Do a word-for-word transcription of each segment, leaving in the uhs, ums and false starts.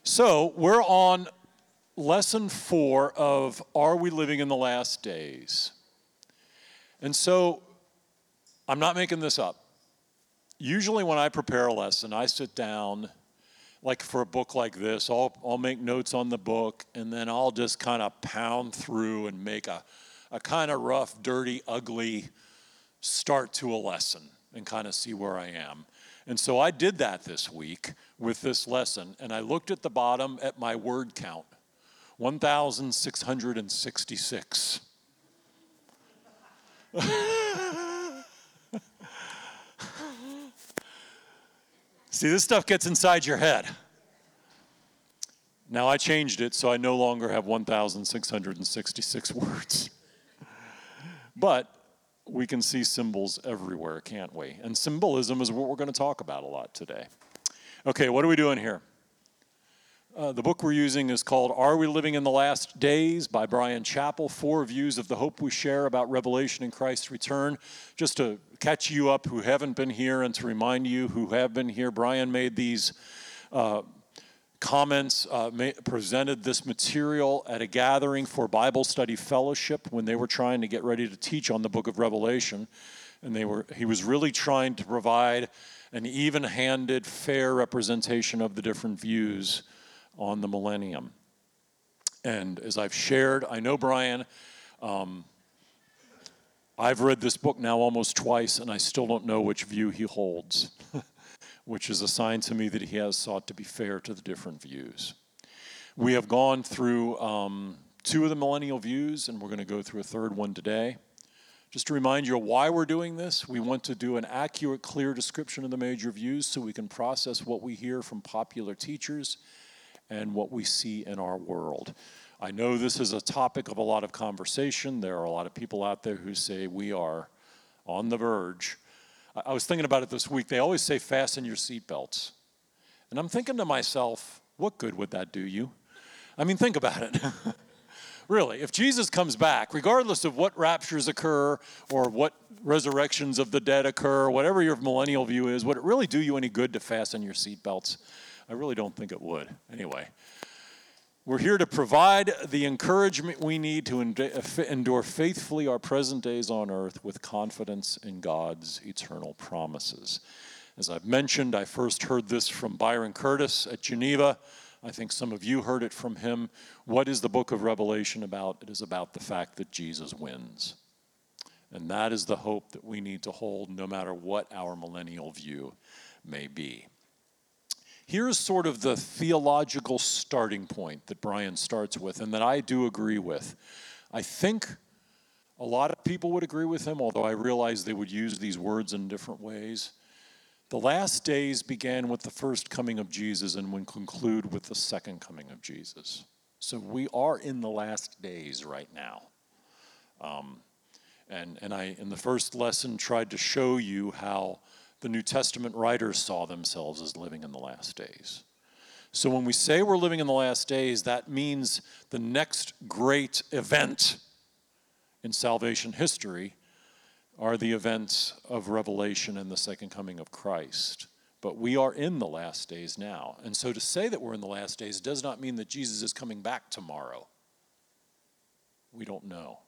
So we're on lesson four of Are We Living in the Last Days? And so I'm not making this up. Usually when I prepare a lesson, I sit down, like for a book like this, I'll, I'll make notes on the book, and then I'll just kind of pound through and make a, a kind of rough, dirty, ugly start to a lesson and kind of see where I am. And so I did that this week with this lesson, and I looked at the bottom at my word count, one thousand six hundred sixty-six. See, this stuff gets inside your head. Now I changed it so I no longer have one thousand six hundred sixty-six words. But we can see symbols everywhere, can't we? And symbolism is what we're going to talk about a lot today. Okay, what are we doing here? Uh, the book we're using is called Are We Living in the Last Days by Bryan Chapell, Four Views of the Hope We Share About Revelation and Christ's Return. Just to catch you up who haven't been here and to remind you who have been here, Bryan made these uh, comments, uh, ma- presented this material at a gathering for Bible Study Fellowship when they were trying to get ready to teach on the book of Revelation. And they were he was really trying to provide an even-handed, fair representation of the different views on the millennium. And as I've shared, I know Bryan, um, I've read this book now almost twice, and I still don't know which view he holds, which is a sign to me that he has sought to be fair to the different views. We have gone through um, two of the millennial views, and we're going to go through a third one today. Just to remind you of why we're doing this, we want to do an accurate, clear description of the major views so we can process what we hear from popular teachers and what we see in our world. I know this is a topic of a lot of conversation. There are a lot of people out there who say we are on the verge. I, I was thinking about it this week. They always say fasten your seatbelts. And I'm thinking to myself, what good would that do you? I mean, think about it. Really, if Jesus comes back, regardless of what raptures occur or what resurrections of the dead occur, whatever your millennial view is, would it really do you any good to fasten your seatbelts? I really don't think it would. Anyway, we're here to provide the encouragement we need to endure faithfully our present days on earth with confidence in God's eternal promises. As I've mentioned, I first heard this from Byron Curtis at Geneva. I think some of you heard it from him. What is the book of Revelation about? It is about the fact that Jesus wins. And that is the hope that we need to hold no matter what our millennial view may be. Here's sort of the theological starting point that Bryan starts with and that I do agree with. I think a lot of people would agree with him, although I realize they would use these words in different ways. The last days began with the first coming of Jesus and will conclude with the second coming of Jesus. So we are in the last days right now. Um, and, and I, in the first lesson, tried to show you how the New Testament writers saw themselves as living in the last days. So when we say we're living in the last days, that means the next great event in salvation history are the events of Revelation and the second coming of Christ. But we are in the last days now. And so to say that we're in the last days does not mean that Jesus is coming back tomorrow. We don't know.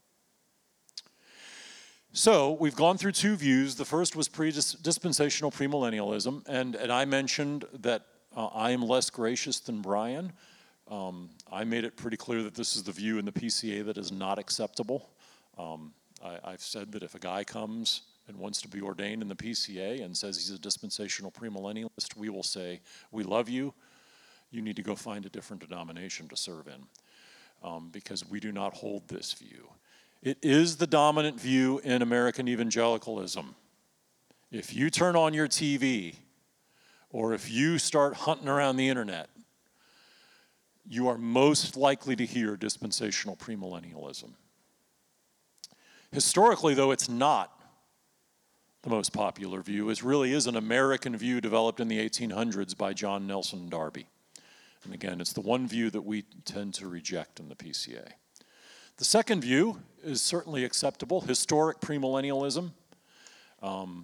So we've gone through two views. The first was pre-dispensational premillennialism, and, and I mentioned that uh, I am less gracious than Bryan. Um, I made it pretty clear that this is the view in the P C A that is not acceptable. Um, I, I've said that if a guy comes and wants to be ordained in the P C A and says he's a dispensational premillennialist, we will say, we love you. You need to go find a different denomination to serve in, um, because we do not hold this view. It is the dominant view in American evangelicalism. If you turn on your T V or if you start hunting around the internet, you are most likely to hear dispensational premillennialism. Historically, though, it's not the most popular view. It really is an American view developed in the eighteen hundreds by John Nelson Darby. And again, it's the one view that we tend to reject in the P C A. The second view is certainly acceptable, historic premillennialism. Um,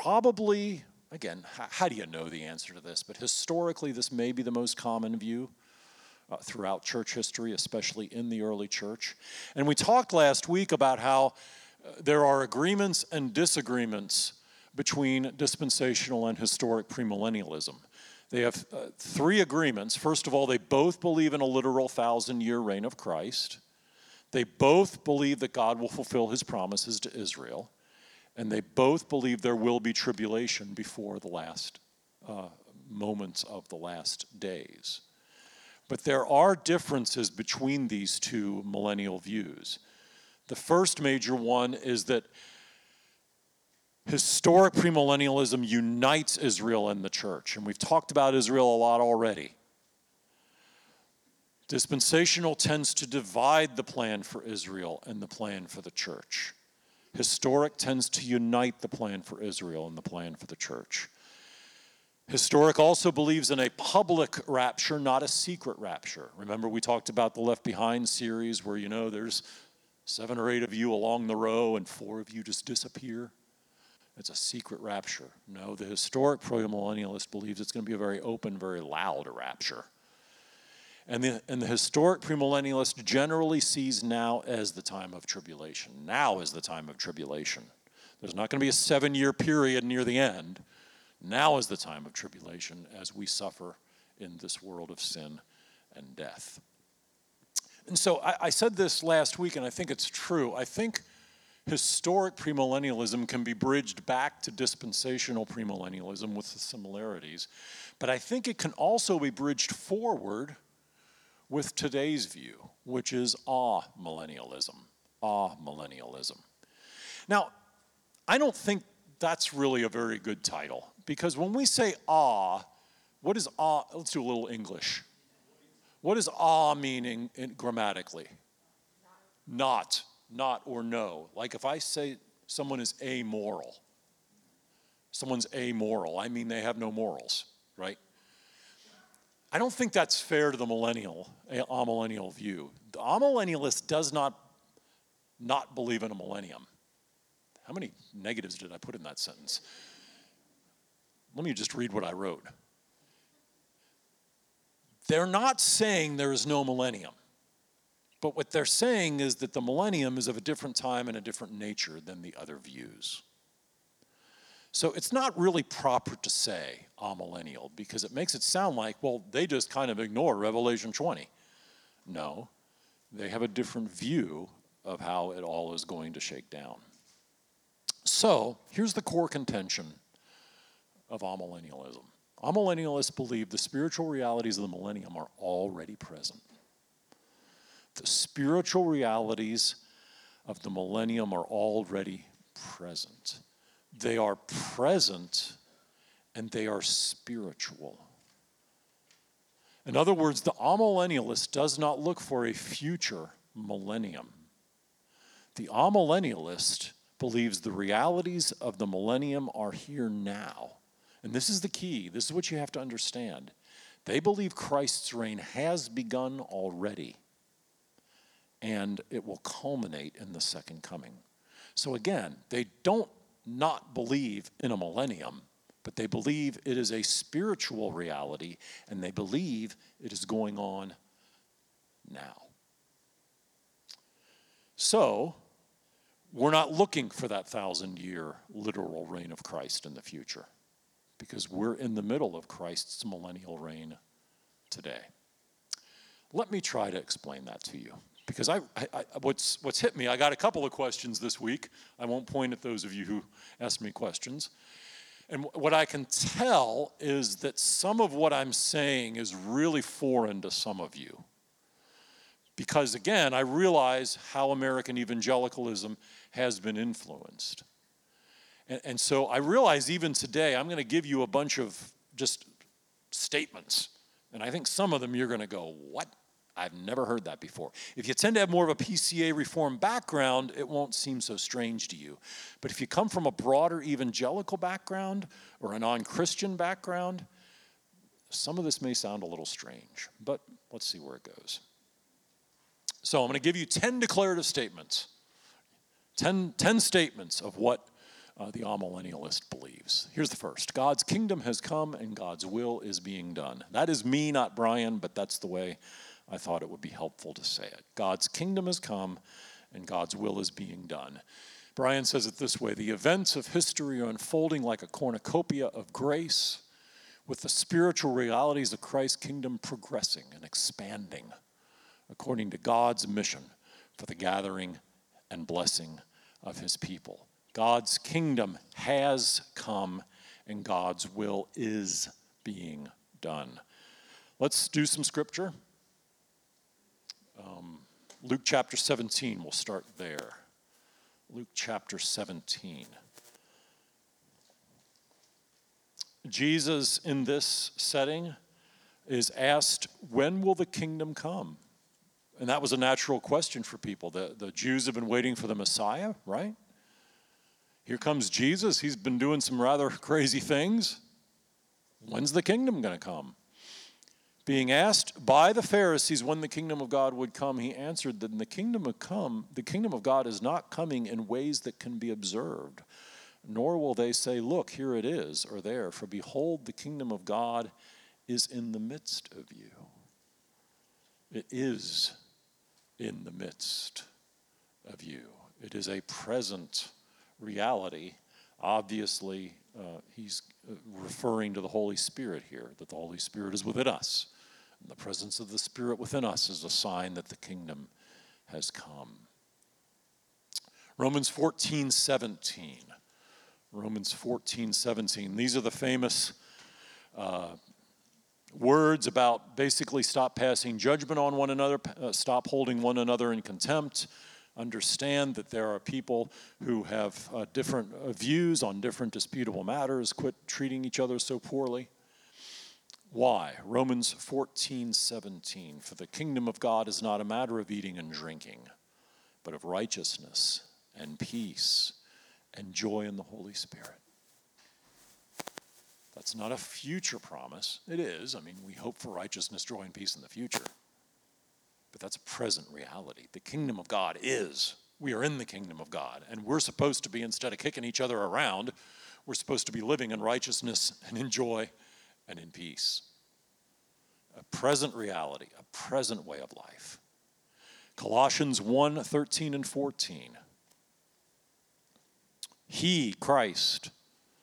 probably, again, h- how do you know the answer to this? But historically, this may be the most common view. uh, throughout church history, especially in the early church. And we talked last week about how uh, there are agreements and disagreements between dispensational and historic premillennialism. They have uh, three agreements. First of all, they both believe in a literal thousand-year reign of Christ. They both believe that God will fulfill his promises to Israel. And they both believe there will be tribulation before the last uh, moments of the last days. But there are differences between these two millennial views. The first major one is that historic premillennialism unites Israel and the church. And we've talked about Israel a lot already. Dispensational tends to divide the plan for Israel and the plan for the church. Historic tends to unite the plan for Israel and the plan for the church. Historic also believes in a public rapture, not a secret rapture. Remember, we talked about the Left Behind series where, you know, there's seven or eight of you along the row and four of you just disappear. It's a secret rapture. No, the historic premillennialist believes it's going to be a very open, very loud rapture. And the, and the historic premillennialist generally sees now as the time of tribulation. Now is the time of tribulation. There's not going to be a seven-year period near the end. Now is the time of tribulation as we suffer in this world of sin and death. And so I, I said this last week, and I think it's true. I think historic premillennialism can be bridged back to dispensational premillennialism with the similarities. But I think it can also be bridged forward with today's view, which is amillennialism. Amillennialism. Now, I don't think that's really a very good title, because when we say ah, what is ah? Let's do a little English. What does ah meaning in, grammatically? Not, not or no. Like if I say someone is amoral, someone's amoral, I mean they have no morals, right? I don't think that's fair to the millennial, amillennial view. The amillennialist does not not believe in a millennium. How many negatives did I put in that sentence? Let me just read what I wrote. They're not saying there is no millennium, but what they're saying is that the millennium is of a different time and a different nature than the other views. So it's not really proper to say amillennial because it makes it sound like, well, they just kind of ignore Revelation twenty. No, they have a different view of how it all is going to shake down. So here's the core contention of amillennialism. Amillennialists believe the spiritual realities of the millennium are already present. The spiritual realities of the millennium are already present. They are present and they are spiritual. In other words, the amillennialist does not look for a future millennium. The amillennialist believes the realities of the millennium are here now. And this is the key. This is what you have to understand. They believe Christ's reign has begun already, and it will culminate in the second coming. So again, they don't not believe in a millennium, but they believe it is a spiritual reality, and they believe it is going on now. So, we're not looking for that thousand-year literal reign of Christ in the future, because we're in the middle of Christ's millennial reign today. Let me try to explain that to you, because I, I, I, what's, what's hit me, I got a couple of questions this week. I won't point at those of you who asked me questions. And what I can tell is that some of what I'm saying is really foreign to some of you. Because again, I realize how American evangelicalism has been influenced. And, and so I realize even today, I'm going to give you a bunch of just statements. And I think some of them you're going to go, what? I've never heard that before. If you tend to have more of a P C A reform background, it won't seem so strange to you. But if you come from a broader evangelical background or a non-Christian background, some of this may sound a little strange. But let's see where it goes. So I'm going to give you ten declarative statements, ten, ten statements of what uh, the amillennialist believes. Here's the first. God's kingdom has come and God's will is being done. That is me, not Brian, but that's the way I thought it would be helpful to say it. God's kingdom has come, and God's will is being done. Brian says it this way: the events of history are unfolding like a cornucopia of grace, with the spiritual realities of Christ's kingdom progressing and expanding according to God's mission for the gathering and blessing of his people. God's kingdom has come, and God's will is being done. Let's do some scripture. Um, Luke chapter seventeen, we'll start there. Luke chapter seventeen. Jesus, in this setting, is asked, when will the kingdom come? And that was a natural question for people. The, the Jews have been waiting for the Messiah, right? Here comes Jesus. He's been doing some rather crazy things. When's the kingdom going to come? Being asked by the Pharisees when the kingdom of God would come, he answered that the kingdom of come, the kingdom of God is not coming in ways that can be observed, nor will they say, look, here it is, or there, for behold, the kingdom of God is in the midst of you. It is in the midst of you. It is a present reality. Obviously, uh, he's referring to the Holy Spirit here, that the Holy Spirit is within us. And the presence of the Spirit within us is a sign that the kingdom has come. Romans fourteen seventeen. Romans fourteen seventeen. These are the famous uh, words about basically stop passing judgment on one another, uh, stop holding one another in contempt. Understand that there are people who have uh, different uh, views on different disputable matters. Quit treating each other so poorly. Why? Romans fourteen seventeen. For the kingdom of God is not a matter of eating and drinking, but of righteousness and peace and joy in the Holy Spirit. That's not a future promise. It is. I mean, we hope for righteousness, joy, and peace in the future. But that's a present reality. The kingdom of God is. We are in the kingdom of God. And we're supposed to be, instead of kicking each other around, we're supposed to be living in righteousness and in joy and in peace. A present reality, a present way of life. Colossians one, thirteen and fourteen. He, Christ,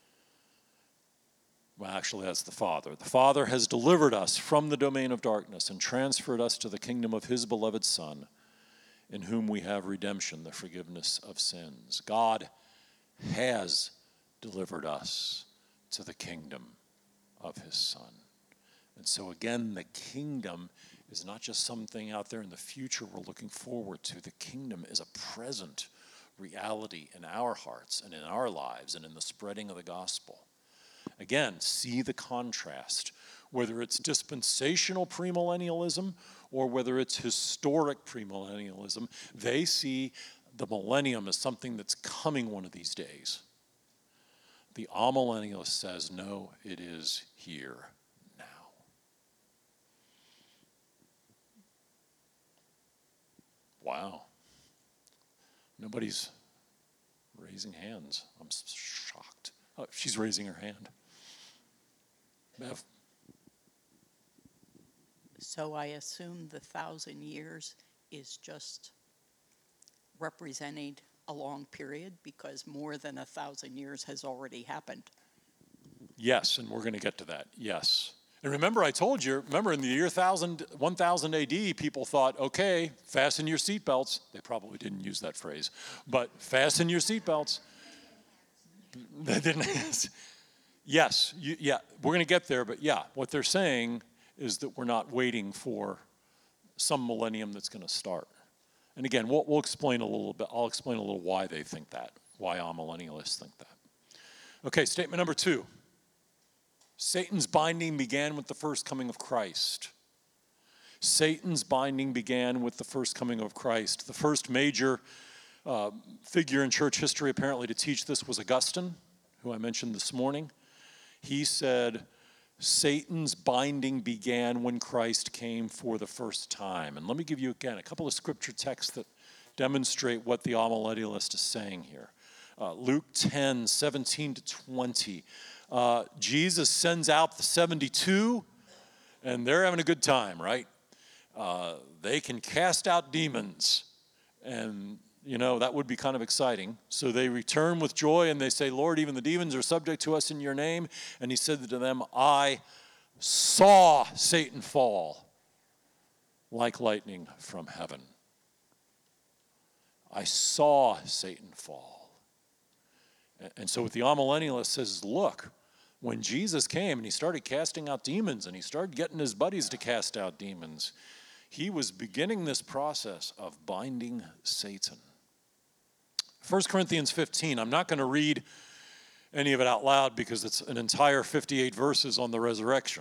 well, actually, that's the Father. The Father has delivered us from the domain of darkness and transferred us to the kingdom of his beloved Son, in whom we have redemption, the forgiveness of sins. God has delivered us to the kingdom of his Son. And so again, the kingdom is not just something out there in the future we're looking forward to. The kingdom is a present reality in our hearts and in our lives and in the spreading of the gospel. Again, see the contrast, whether it's dispensational premillennialism or whether it's historic premillennialism. They see the millennium as something that's coming one of these days. The amillennialist says, no, it is here now. Wow. Nobody's raising hands. I'm shocked. Oh, she's raising her hand. Bev. So I assume the thousand years is just representing a long period because more than a thousand years has already happened. Yes, and we're going to get to that. Yes. And remember, I told you, remember in the year one thousand A D, people thought, okay, fasten your seatbelts. They probably didn't use that phrase, but fasten your seatbelts. They didn't. Yes, you, yeah, we're going to get there, but yeah, what they're saying is that we're not waiting for some millennium that's going to start. And again, we'll, we'll explain a little bit. I'll explain a little why they think that, why amillennialists think that. Okay, statement number two. Satan's binding began with the first coming of Christ. Satan's binding began with the first coming of Christ. The first major uh, figure in church history apparently to teach this was Augustine, who I mentioned this morning. He said, Satan's binding began when Christ came for the first time. And let me give you, again, a couple of scripture texts that demonstrate what the amillennialist is saying here. Uh, Luke ten, seventeen to twenty. Uh, Jesus sends out the seventy-two, and they're having a good time, right? uh, they can cast out demons. And, you know, that would be kind of exciting. So they return with joy and they say, Lord, even the demons are subject to us in your name. And he said to them, I saw Satan fall like lightning from heaven. I saw Satan fall. And so what the amillennialist says, look, when Jesus came and he started casting out demons and he started getting his buddies to cast out demons, he was beginning this process of binding Satan. First Corinthians fifteen, I'm not going to read any of it out loud because it's an entire fifty-eight verses on the resurrection.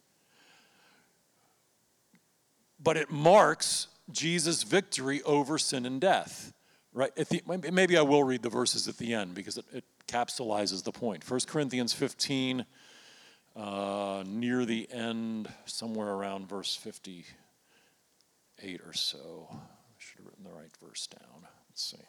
But it marks Jesus' victory over sin and death. Right? At the, maybe I will read the verses at the end because it, it capsulizes the point. First Corinthians fifteen, uh, near the end, somewhere around verse fifty-eight or so. I should have written the right verse down. Let's see.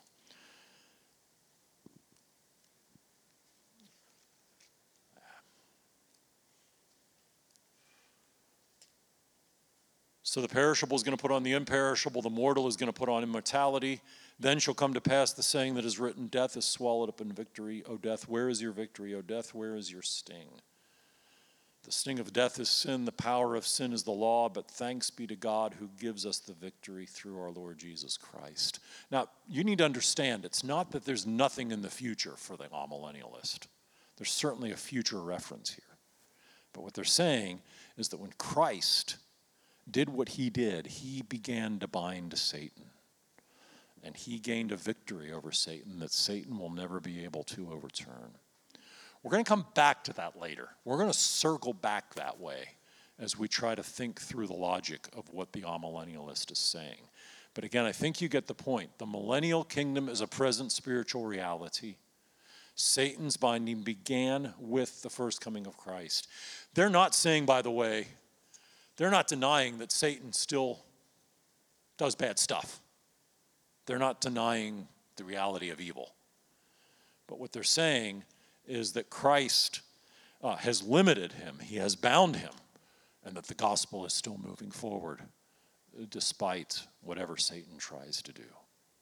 So the perishable is going to put on the imperishable, the mortal is going to put on immortality. Then shall come to pass the saying that is written, death is swallowed up in victory. O death, where is your victory? O death, where is your sting? The sting of death is sin, the power of sin is the law, but thanks be to God who gives us the victory through our Lord Jesus Christ. Now, you need to understand, it's not that there's nothing in the future for the amillennialist. There's certainly a future reference here. But what they're saying is that when Christ did what he did, he began to bind Satan. And he gained a victory over Satan that Satan will never be able to overturn. We're going to come back to that later. We're going to circle back that way as we try to think through the logic of what the amillennialist is saying. But again, I think you get the point. The millennial kingdom is a present spiritual reality. Satan's binding began with the first coming of Christ. They're not saying, by the way, they're not denying that Satan still does bad stuff. They're not denying the reality of evil. But what they're saying is that Christ uh, has limited him, he has bound him, and that the gospel is still moving forward despite whatever Satan tries to do.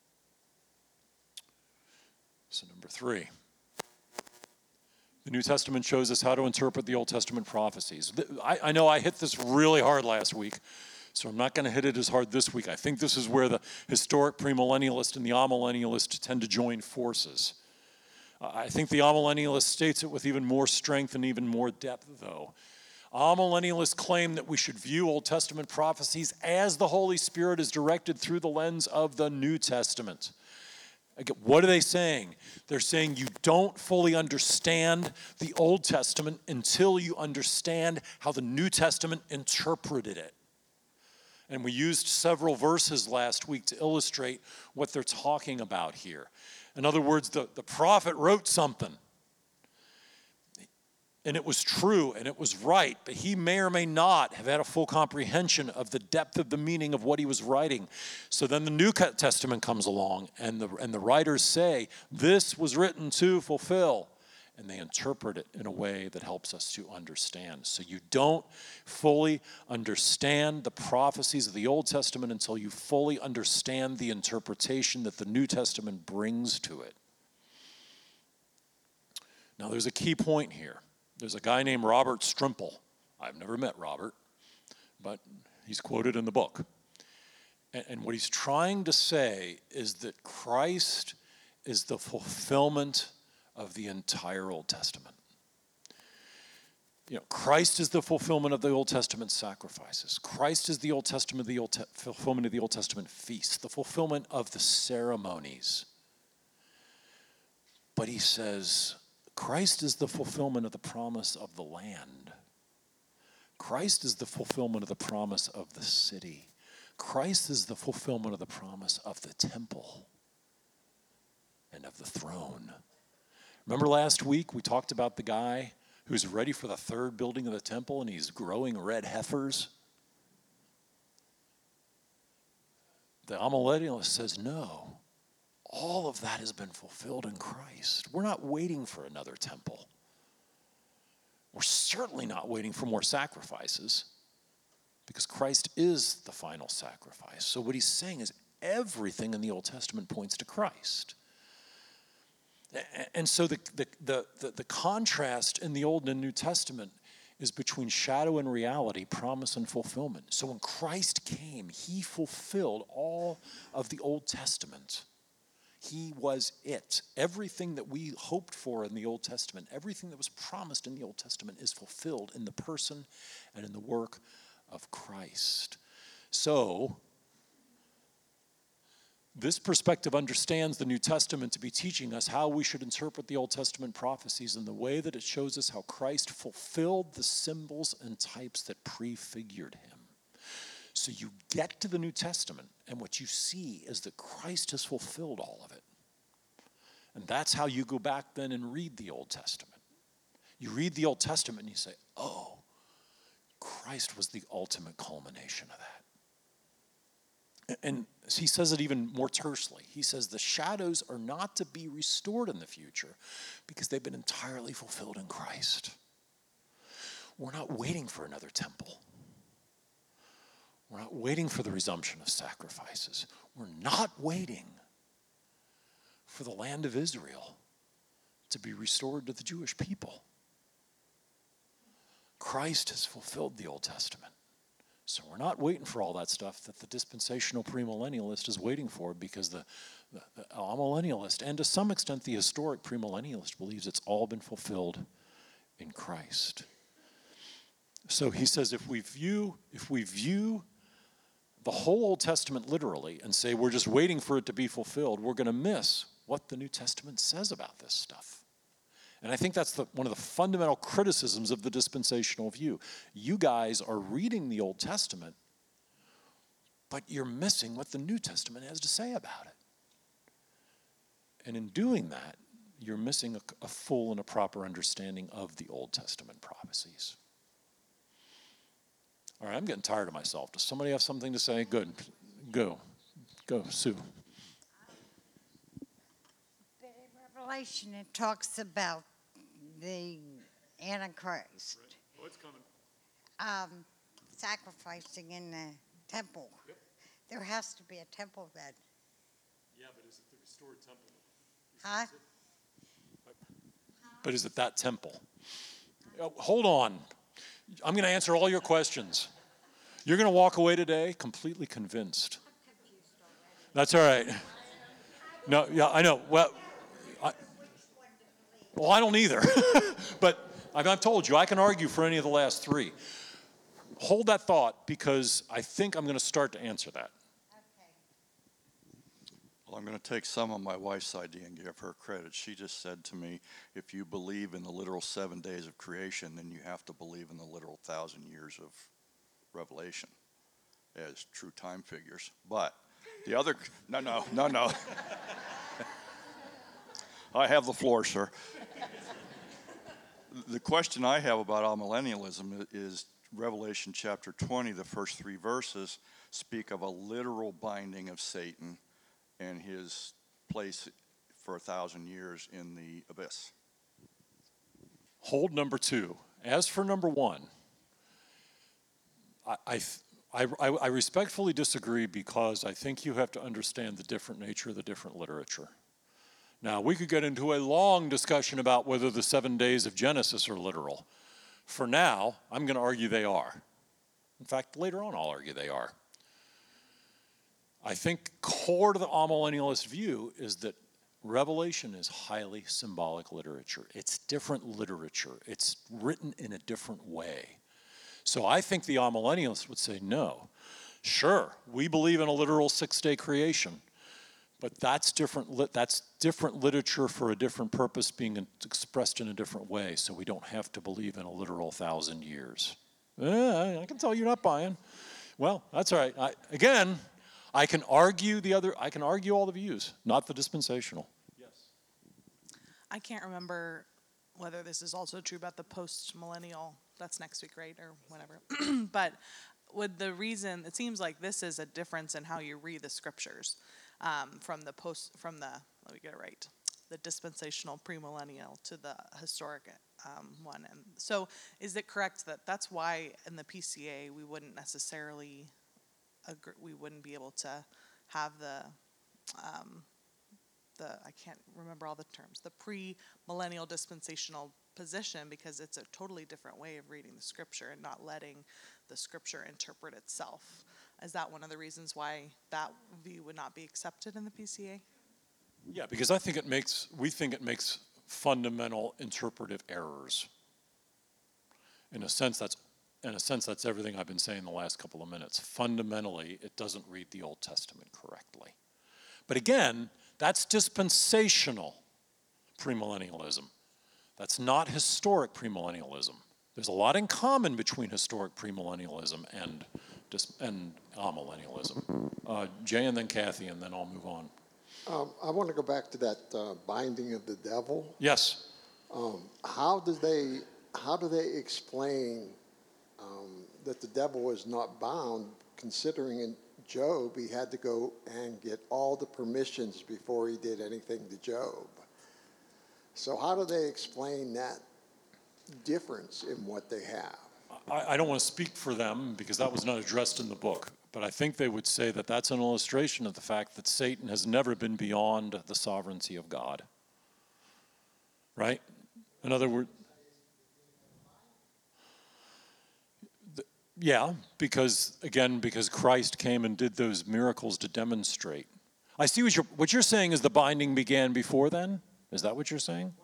So number three. The New Testament shows us how to interpret the Old Testament prophecies. I, I know I hit this really hard last week, so I'm not going to hit it as hard this week. I think this is where the historic premillennialist and the amillennialist tend to join forces. Uh, I think the amillennialist states it with even more strength and even more depth, though. Amillennialists claim that we should view Old Testament prophecies as the Holy Spirit is directed through the lens of the New Testament. Again, what are they saying? They're saying you don't fully understand the Old Testament until you understand how the New Testament interpreted it. And we used several verses last week to illustrate what they're talking about here. In other words, the, the prophet wrote something. And it was true and it was right, but he may or may not have had a full comprehension of the depth of the meaning of what he was writing. So then the New Testament comes along and the, and the writers say, this was written to fulfill. And they interpret it in a way that helps us to understand. So you don't fully understand the prophecies of the Old Testament until you fully understand the interpretation that the New Testament brings to it. Now there's a key point here. There's a guy named Robert Strimple. I've never met Robert, but he's quoted in the book. And, and what he's trying to say is that Christ is the fulfillment of the entire Old Testament. You know, Christ is the fulfillment of the Old Testament sacrifices. Christ is the Old Testament, the Old Te- fulfillment of the Old Testament feasts, the fulfillment of the ceremonies. But he says, Christ is the fulfillment of the promise of the land. Christ is the fulfillment of the promise of the city. Christ is the fulfillment of the promise of the temple and of the throne. Remember last week we talked about the guy who's ready for the third building of the temple and he's growing red heifers? The amillennialist says no. All of that has been fulfilled in Christ. We're not waiting for another temple. We're certainly not waiting for more sacrifices because Christ is the final sacrifice. So what he's saying is everything in the Old Testament points to Christ. And so the, the, the, the, the contrast in the Old and New Testament is between shadow and reality, promise and fulfillment. So when Christ came, he fulfilled all of the Old Testament. He was it. Everything that we hoped for in the Old Testament, everything that was promised in the Old Testament is fulfilled in the person and in the work of Christ. So, this perspective understands the New Testament to be teaching us how we should interpret the Old Testament prophecies in the way that it shows us how Christ fulfilled the symbols and types that prefigured him. So you get to the New Testament, and what you see is that Christ has fulfilled all of it. And that's how you go back then and read the Old Testament. You read the Old Testament and you say, oh, Christ was the ultimate culmination of that. And he says it even more tersely. He says the shadows are not to be restored in the future because they've been entirely fulfilled in Christ. We're not waiting for another temple. We're not waiting for the resumption of sacrifices. We're not waiting for the land of Israel to be restored to the Jewish people. Christ has fulfilled the Old Testament. So we're not waiting for all that stuff that the dispensational premillennialist is waiting for, because the, the, the amillennialist, and to some extent the historic premillennialist, believes it's all been fulfilled in Christ. So he says if we view, if we view the whole Old Testament literally and say we're just waiting for it to be fulfilled, we're going to miss what the New Testament says about this stuff. And I think that's the, one of the fundamental criticisms of the dispensational view. You guys are reading the Old Testament, but you're missing what the New Testament has to say about it. And in doing that, you're missing a, a full and a proper understanding of the Old Testament prophecies. All right, I'm getting tired of myself. Does somebody have something to say? Good. Go. Go, Sue. But in Revelation, it talks about the Antichrist. Right. Oh, it's coming. Um, sacrificing in the temple. Yep. There has to be a temple then. Yeah, but is it the restored temple? Huh? But is it that temple? Oh, hold on. I'm going to answer all your questions. You're going to walk away today completely convinced. That's all right. No, yeah, I know. Well, I, well, I don't either. But I've told you, I can argue for any of the last three. Hold that thought, because I think I'm going to start to answer that. Well, I'm going to take some of my wife's idea and give her credit. She just said to me, if you believe in the literal seven days of creation, then you have to believe in the literal thousand years of revelation as true time figures. But the other, no, no, no, no. I have the floor, sir. The question I have about amillennialism is Revelation chapter twenty, the first three verses speak of a literal binding of Satan and his place for a thousand years in the abyss. Hold number two. As for number one, I, I, I, I respectfully disagree, because I think you have to understand the different nature of the different literature. Now, we could get into a long discussion about whether the seven days of Genesis are literal. For now, I'm going to argue they are. In fact, later on I'll argue they are. I think core to the amillennialist view is that Revelation is highly symbolic literature. It's different literature. It's written in a different way. So I think the amillennialists would say, no, sure, we believe in a literal six-day creation, but that's different, lit- that's different literature for a different purpose being expressed in a different way, so we don't have to believe in a literal thousand years. Eh, I can tell you're not buying. Well, that's all right. I, again, I can argue the other, I can argue all the views, not the dispensational. Yes. I can't remember whether this is also true about the post-millennial, that's next week, right, or whatever. But with the reason, it seems like this is a difference in how you read the scriptures um, from the post, from the, let me get it right, the dispensational premillennial to the historic um, one. And so, is it correct that that's why in the P C A we wouldn't necessarily agree, we wouldn't be able to have the um, the I can't remember all the terms, the pre-millennial dispensational position, because it's a totally different way of reading the scripture and not letting the scripture interpret itself. Is that one of the reasons why that view would not be accepted in the P C A? Yeah, because I think it makes, we think it makes fundamental interpretive errors. In a sense, that's, in a sense, that's everything I've been saying the last couple of minutes. Fundamentally, it doesn't read the Old Testament correctly. But again, that's dispensational premillennialism. That's not historic premillennialism. There's a lot in common between historic premillennialism and dis- and amillennialism. Uh, Jay and then Kathy, and then I'll move on. Um, I want to go back to that uh, binding of the devil. Yes. Um, how do they how do they explain um, that the devil is not bound, considering in Job he had to go and get all the permissions before he did anything to Job? So how do they explain that difference in what they have? I, I don't want to speak for them because that was not addressed in the book, but I think they would say that that's an illustration of the fact that Satan has never been beyond the sovereignty of God. Right? In other words, yeah, because, again, because Christ came and did those miracles to demonstrate. I see what you're, what you're saying is the binding began before then? Is that what you're saying?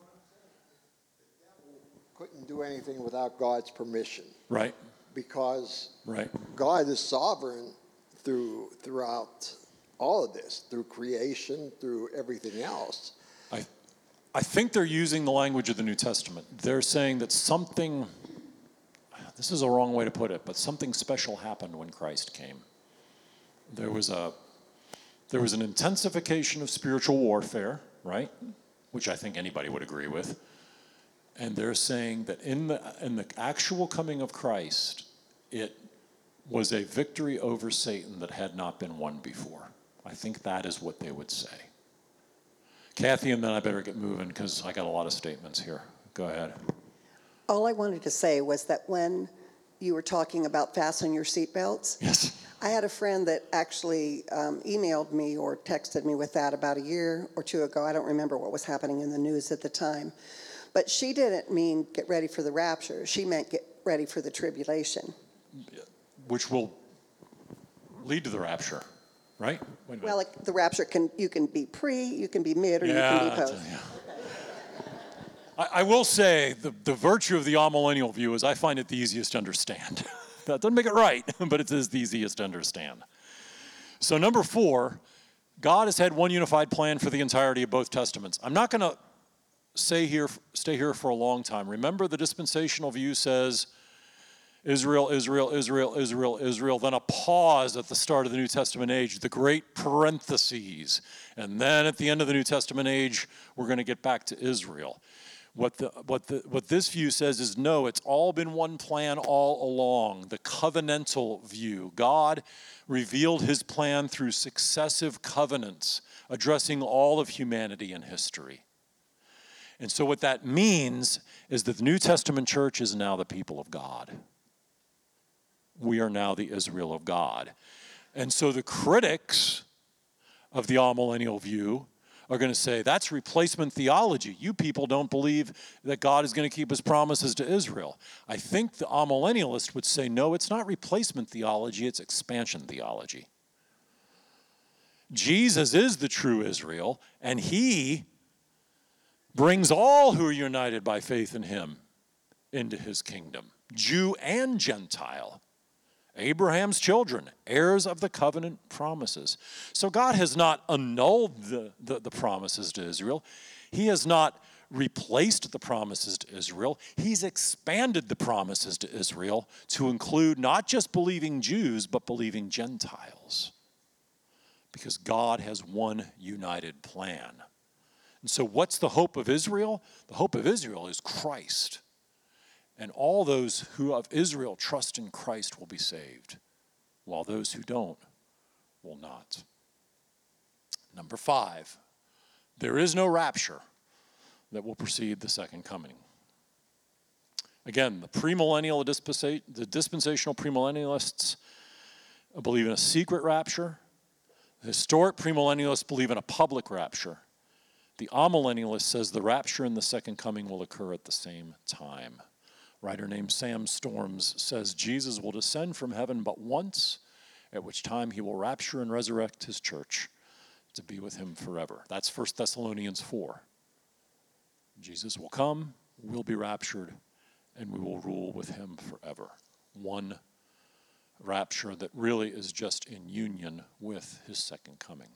Couldn't do anything without God's permission. Right. Because Right. God is sovereign through throughout all of this, through creation, through everything else. I, I think they're using the language of the New Testament. They're saying that something, this is a wrong way to put it, but something special happened when Christ came. There was a, there was an intensification of spiritual warfare, right? Which I think anybody would agree with. And they're saying that in the, in the actual coming of Christ, it was a victory over Satan that had not been won before. I think that is what they would say. Kathy, and then I better get moving because I got a lot of statements here. Go ahead. All I wanted to say was that when you were talking about fasten your seatbelts, Yes. I had a friend that actually um, emailed me or texted me with that about a year or two ago. I don't remember what was happening in the news at the time. But she didn't mean get ready for the rapture. She meant get ready for the tribulation. Which will lead to the rapture, right? Wait a minute. Well, like the rapture, can you can be pre, you can be mid, or yeah, you can be post. yeah. I, I will say the, the virtue of the amillennial view is I find it the easiest to understand. That doesn't make it right, but it is the easiest to understand. So number four, God has had one unified plan for the entirety of both testaments. I'm not going to stay here, stay here for a long time. Remember, the dispensational view says Israel, Israel, Israel, Israel, Israel, then a pause at the start of the New Testament age, the great parentheses. And then at the end of the New Testament age, we're going to get back to Israel. What, the, what, the, what this view says is no, it's all been one plan all along, the covenantal view. God revealed his plan through successive covenants, addressing all of humanity and history. And so what that means is that the New Testament church is now the people of God. We are now the Israel of God. And so the critics of the amillennial view are going to say, that's replacement theology. You people don't believe that God is going to keep his promises to Israel. I think the amillennialist would say, no, it's not replacement theology, it's expansion theology. Jesus is the true Israel, and he brings all who are united by faith in him into his kingdom, Jew and Gentile. Abraham's children, heirs of the covenant promises. So God has not annulled the, the, the promises to Israel. He has not replaced the promises to Israel. He's expanded the promises to Israel to include not just believing Jews, but believing Gentiles. Because God has one united plan. And so what's the hope of Israel? The hope of Israel is Christ. And all those who of Israel trust in Christ will be saved, while those who don't will not. Number five, there is no rapture that will precede the second coming. Again, the premillennial, dispensa- the dispensational premillennialists believe in a secret rapture. The historic premillennialists believe in a public rapture. The amillennialist says the rapture and the second coming will occur at the same time. A writer named Sam Storms says Jesus will descend from heaven but once, at which time he will rapture and resurrect his church to be with him forever. That's First Thessalonians four. Jesus will come, we'll be raptured, and we will rule with him forever. One rapture that really is just in union with his second coming.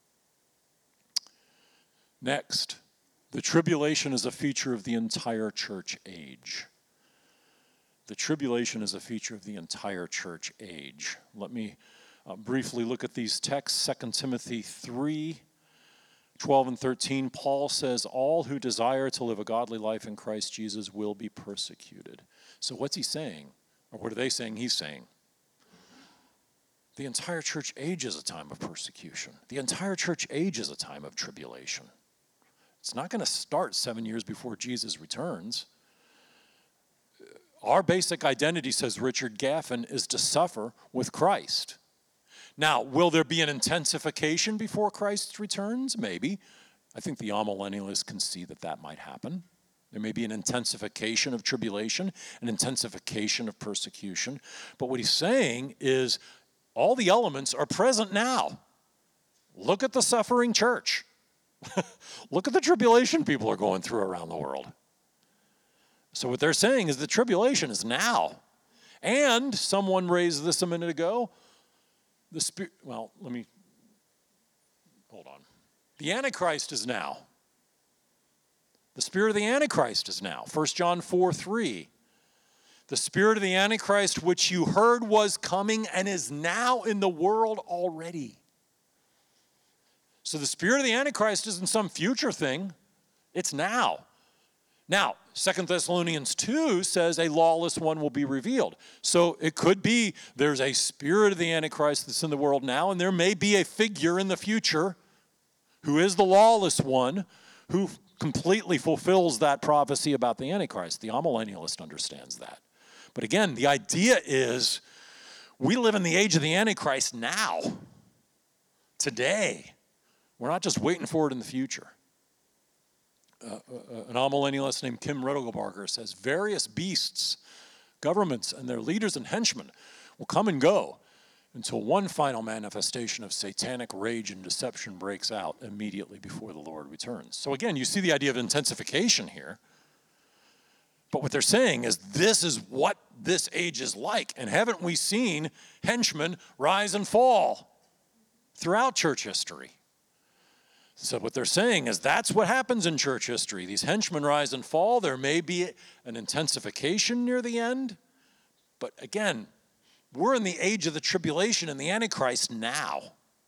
Next, the tribulation is a feature of the entire church age. The tribulation is a feature of the entire church age. Let me uh, briefly look at these texts. Second Timothy three, twelve and thirteen, Paul says, all who desire to live a godly life in Christ Jesus will be persecuted. So what's he saying? Or what are they saying he's saying? The entire church age is a time of persecution. The entire church age is a time of tribulation. It's not going to start seven years before Jesus returns. Our basic identity, says Richard Gaffin, is to suffer with Christ. Now, will there be an intensification before Christ returns? Maybe. I think the amillennialists can see that that might happen. There may be an intensification of tribulation, an intensification of persecution. But what he's saying is all the elements are present now. Look at the suffering church. Look at the tribulation people are going through around the world. So what they're saying is the tribulation is now. And someone raised this a minute ago. The spirit, well, let me, hold on. The Antichrist is now. The spirit of the Antichrist is now. First John four three. The spirit of the Antichrist, which you heard was coming and is now in the world already. So the spirit of the Antichrist isn't some future thing. It's now. Now, Second Thessalonians two says a lawless one will be revealed. So it could be there's a spirit of the Antichrist that's in the world now, and there may be a figure in the future who is the lawless one who completely fulfills that prophecy about the Antichrist. The amillennialist understands that. But again, the idea is we live in the age of the Antichrist now, today. We're not just waiting for it in the future. Uh, uh, an amillennialist named Kim Riddlebarger says various beasts, governments, and their leaders and henchmen will come and go until one final manifestation of satanic rage and deception breaks out immediately before the Lord returns. So again, you see the idea of intensification here. But what they're saying is this is what this age is like. And haven't we seen henchmen rise and fall throughout church history? So what they're saying is that's what happens in church history. These henchmen rise and fall. There may be an intensification near the end. But again, we're in the age of the tribulation and the Antichrist now.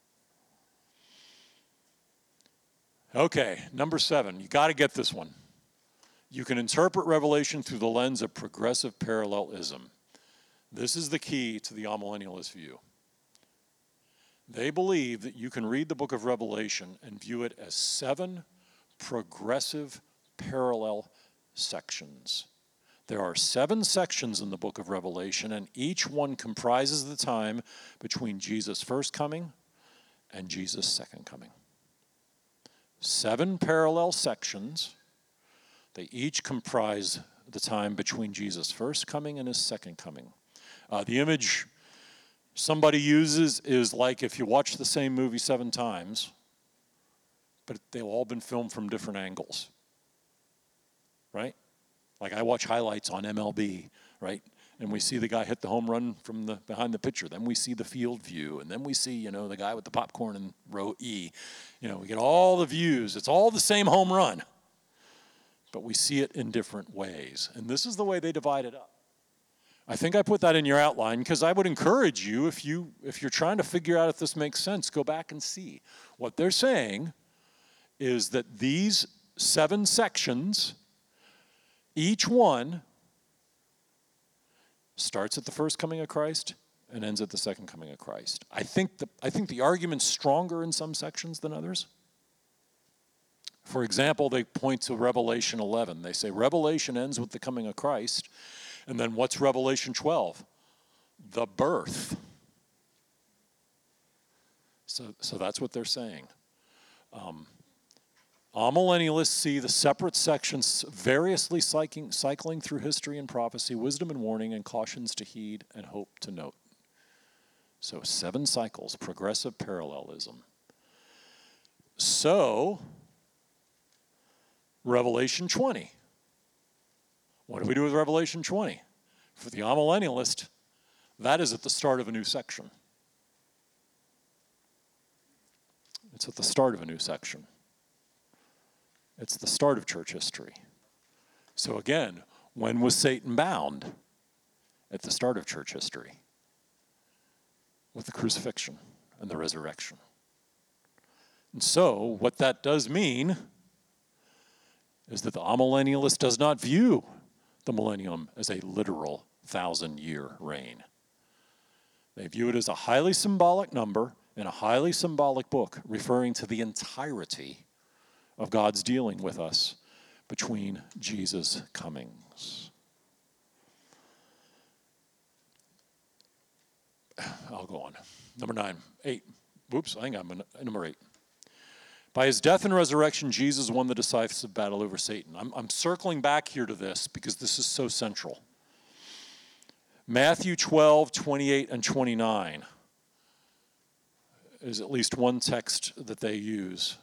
Okay, number seven. You got to get this one. You can interpret Revelation through the lens of progressive parallelism. This is the key to the amillennialist view. They believe that you can read the book of Revelation and view it as seven progressive parallel sections. There are seven sections in the book of Revelation, and each one comprises the time between Jesus' first coming and Jesus' second coming. Seven parallel sections. They each comprise the time between Jesus' first coming and his second coming. Uh, the image somebody uses is like if you watch the same movie seven times, but they've all been filmed from different angles, right? Like I watch highlights on M L B, right? And we see the guy hit the home run from the behind the pitcher. Then we see the field view, and then we see, you know, the guy with the popcorn in row E. You know, we get all the views. It's all the same home run, but we see it in different ways. And this is the way they divide it up. I think I put that in your outline because I would encourage you, if, you, if you're trying to figure out if this makes sense, go back and see. What they're saying is that these seven sections, each one starts at the first coming of Christ and ends at the second coming of Christ. I think the, I think the argument's stronger in some sections than others. For example, they point to Revelation eleven. They say Revelation ends with the coming of Christ. And then what's Revelation twelve? The birth. So, so that's what they're saying. Um, Amillennialists see the separate sections variously cycling, cycling through history and prophecy, wisdom and warning, and cautions to heed and hope to note. So seven cycles, progressive parallelism. So, Revelation twenty. What do we do with Revelation twenty? For the amillennialist, that is at the start of a new section. It's at the start of a new section. It's the start of church history. So again, when was Satan bound? At the start of church history. With the crucifixion and the resurrection. And so, what that does mean is that the amillennialist does not view the millennium as a literal thousand-year reign. They view it as a highly symbolic number in a highly symbolic book referring to the entirety of God's dealing with us between Jesus' comings. I'll go on. Number nine, eight. Whoops, I think I'm in number eight. By his death and resurrection, Jesus won the decisive battle over Satan. I'm, I'm circling back here to this because this is so central. Matthew twelve, twenty-eight, and twenty-nine is at least one text that they use.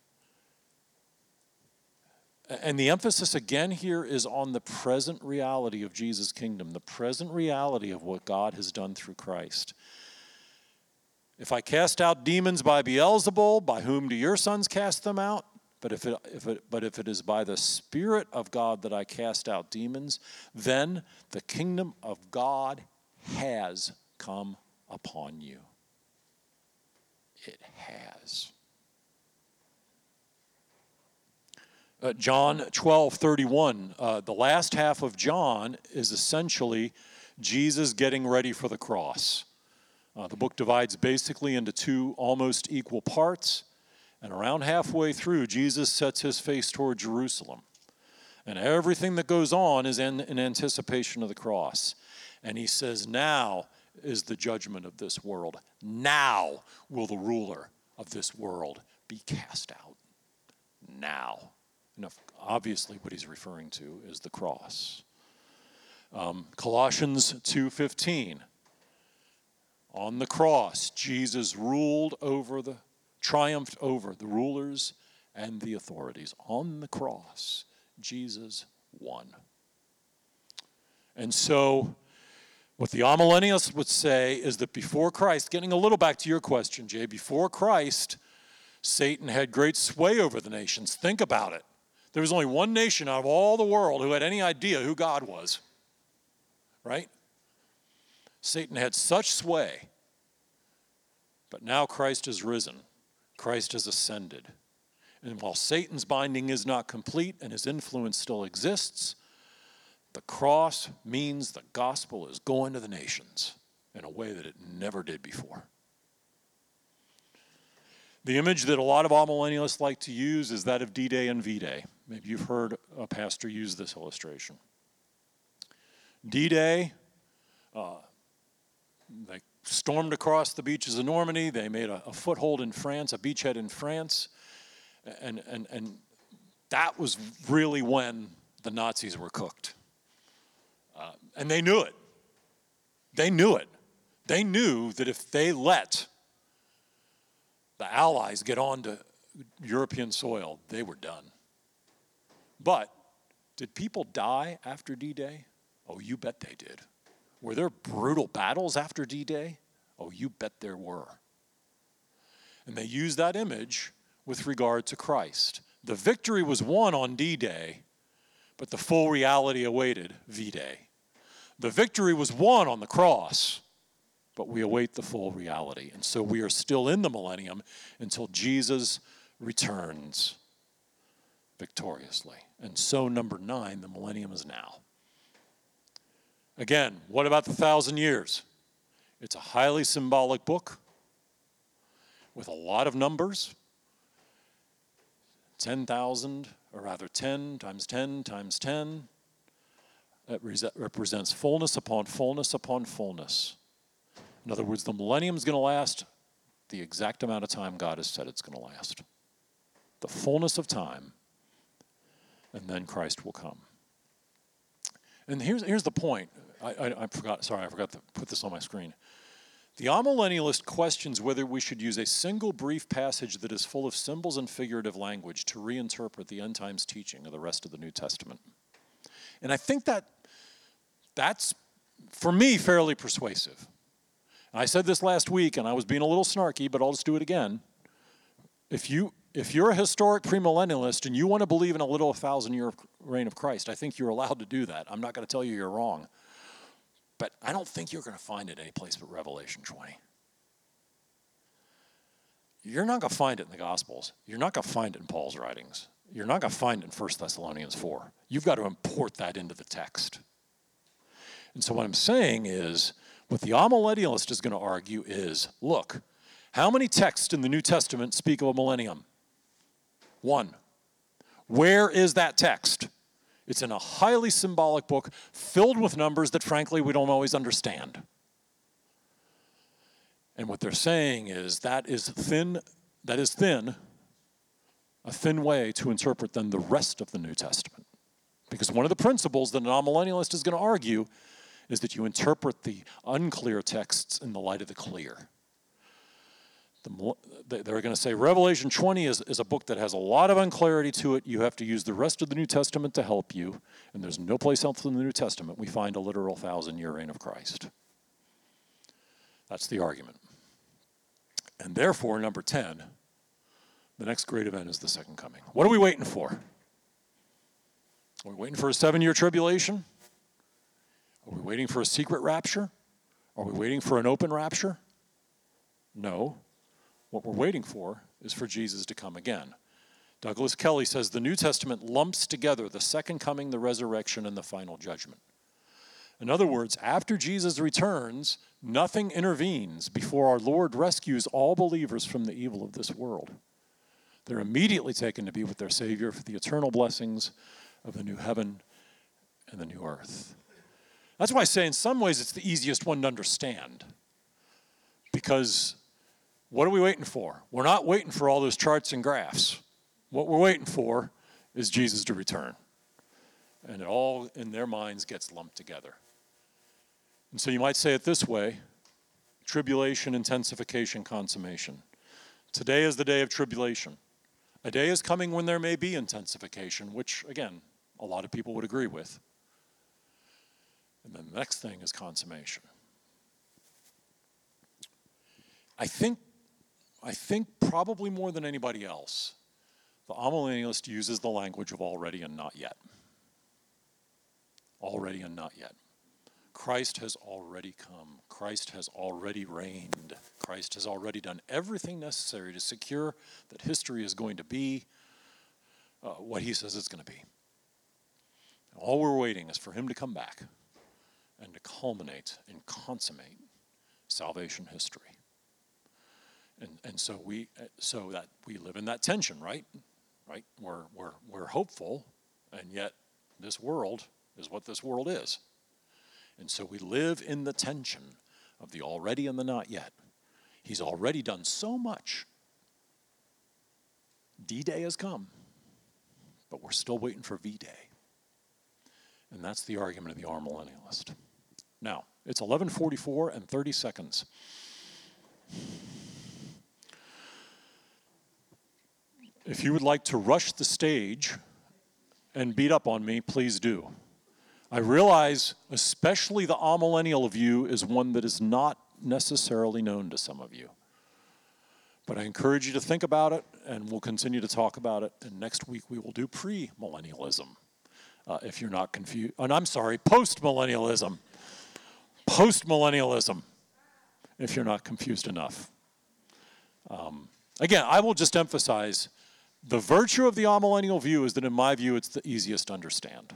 And the emphasis again here is on the present reality of Jesus' kingdom, the present reality of what God has done through Christ. If I cast out demons by Beelzebul, by whom do your sons cast them out? But if it, if it, but if it is by the Spirit of God that I cast out demons, then the kingdom of God has come upon you. It has. Uh, John twelve thirty-one, uh, the last half of John is essentially Jesus getting ready for the cross. Uh, the book divides basically into two almost equal parts, and around halfway through, Jesus sets his face toward Jerusalem. And everything that goes on is in, in anticipation of the cross. And he says, now is the judgment of this world. Now will the ruler of this world be cast out. Now. And obviously what he's referring to is the cross. Um, Colossians two fifteen. On the cross, Jesus ruled over the, triumphed over the rulers and the authorities. On the cross, Jesus won. And so, what the amillennialists would say is that before Christ, getting a little back to your question, Jay, before Christ, Satan had great sway over the nations. Think about it. There was only one nation out of all the world who had any idea who God was. Right? Satan had such sway. But now Christ has risen. Christ has ascended. And while Satan's binding is not complete and his influence still exists, the cross means the gospel is going to the nations in a way that it never did before. The image that a lot of amillennialists like to use is that of D-Day and V-Day. Maybe you've heard a pastor use this illustration. D-Day, uh, they stormed across the beaches of Normandy. They made a, a foothold in France, a beachhead in France. And, and, and that was really when the Nazis were cooked. Uh, and they knew it. They knew it. They knew that if they let the Allies get onto European soil, they were done. But did people die after D-Day? Oh, you bet they did. Were there brutal battles after D-Day? Oh, you bet there were. And they used that image with regard to Christ. The victory was won on D-Day, but the full reality awaited V-Day. The victory was won on the cross, but we await the full reality. And so we are still in the millennium until Jesus returns victoriously. And so, number nine, the millennium is now. Again, what about the thousand years? It's a highly symbolic book with a lot of numbers. ten thousand, or rather ten times ten times ten, that represents fullness upon fullness upon fullness. In other words, the millennium is going to last the exact amount of time God has said it's going to last. The fullness of time, and then Christ will come. And here's, here's the point. I, I, I forgot, sorry, I forgot to put this on my screen. The amillennialist questions whether we should use a single brief passage that is full of symbols and figurative language to reinterpret the end times teaching of the rest of the New Testament. And I think that that's, for me, fairly persuasive. I said this last week, and I was being a little snarky, but I'll just do it again. If, you, if you're a historic premillennialist and you want to believe in a little thousand-year reign of Christ, I think you're allowed to do that. I'm not going to tell you you're wrong. But I don't think you're going to find it any place but Revelation twenty. You're not going to find it in the Gospels. You're not going to find it in Paul's writings. You're not going to find it in First Thessalonians four. You've got to import that into the text. And so what I'm saying is, what the amillennialist is going to argue is, look, how many texts in the New Testament speak of a millennium? One. Where is that text? It's in a highly symbolic book filled with numbers that, frankly, we don't always understand. And what they're saying is that is thin, that is thin, a thin way to interpret then the rest of the New Testament. Because one of the principles that an amillennialist is going to argue is that you interpret the unclear texts in the light of the clear. The, they're going to say Revelation twenty is, is a book that has a lot of unclarity to it. You have to use the rest of the New Testament to help you. And there's no place else in the New Testament we find a literal thousand-year reign of Christ. That's the argument. And therefore, number ten, the next great event is the second coming. What are we waiting for? Are we waiting for a seven-year tribulation? Are we waiting for a secret rapture? Are we waiting for an open rapture? No. What we're waiting for is for Jesus to come again. Douglas Kelly says the New Testament lumps together the second coming, the resurrection, and the final judgment. In other words, after Jesus returns, nothing intervenes before our Lord rescues all believers from the evil of this world. They're immediately taken to be with their Savior for the eternal blessings of the new heaven and the new earth. That's why I say in some ways it's the easiest one to understand. Because what are we waiting for? We're not waiting for all those charts and graphs. What we're waiting for is Jesus to return. And it all in their minds gets lumped together. And so you might say it this way: tribulation, intensification, consummation. Today is the day of tribulation. A day is coming when there may be intensification, which, again, a lot of people would agree with. And then the next thing is consummation. I think, I think probably more than anybody else, the amillennialist uses the language of already and not yet. Already and not yet. Christ has already come. Christ has already reigned. Christ has already done everything necessary to secure that history is going to be uh, what he says it's going to be. All we're waiting is for him to come back and to culminate and consummate salvation history. And and so we so that we live in that tension, right? Right? We're we're we're hopeful, and yet this world is what this world is. And so we live in the tension of the already and the not yet. He's already done so much. D-Day has come, but we're still waiting for V-Day. And that's the argument of the amillennialist. Now, it's eleven forty-four and thirty seconds. If you would like to rush the stage and beat up on me, please do. I realize especially the amillennial view is one that is not necessarily known to some of you. But I encourage you to think about it, and we'll continue to talk about it. And next week we will do pre-millennialism, uh, if you're not confused. And I'm sorry, post-millennialism. Post-millennialism, if you're not confused enough. Um, again, I will just emphasize the virtue of the amillennial view is that in my view it's the easiest to understand.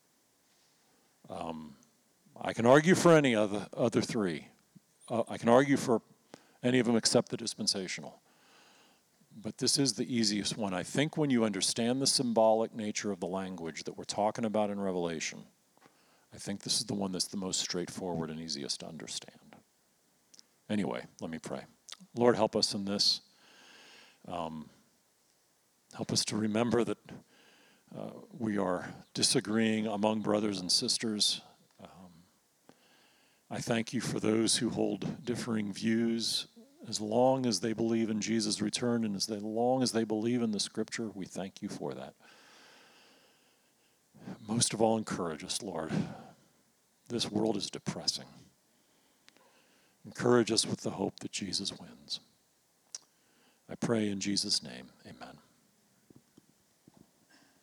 Um, I can argue for any of the other three. Uh, I can argue for any of them except the dispensational. but this is the easiest one. I think when you understand the symbolic nature of the language that we're talking about in Revelation, I think this is the one that's the most straightforward and easiest to understand. Anyway, let me pray. Lord, help us in this. Um, help us to remember that uh, we are disagreeing among brothers and sisters. Um, I thank you for those who hold differing views. As long as they believe in Jesus' return and as they, long as they believe in the Scripture, we thank you for that. Most of all, encourage us, Lord. This world is depressing. Encourage us with the hope that Jesus wins. I pray in Jesus' name, amen.